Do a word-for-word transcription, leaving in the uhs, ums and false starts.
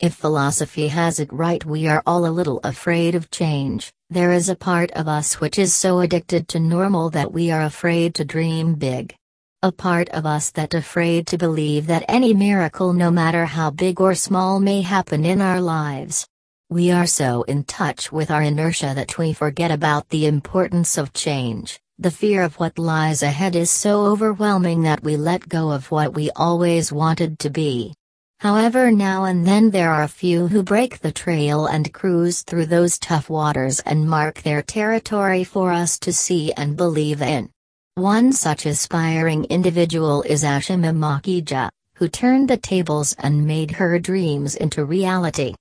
If philosophy has it right, we are all a little afraid of change. There is a part of us which is so addicted to normal that we are afraid to dream big. A part of us that afraid to believe that any miracle, no matter how big or small, may happen in our lives. We are so in touch with our inertia that we forget about the importance of change. The fear of what lies ahead is so overwhelming that we let go of what we always wanted to be. However, now and then there are a few who break the trail and cruise through those tough waters and mark their territory for us to see and believe in. One such aspiring individual is Ashima Makija, who turned the tables and made her dreams into reality.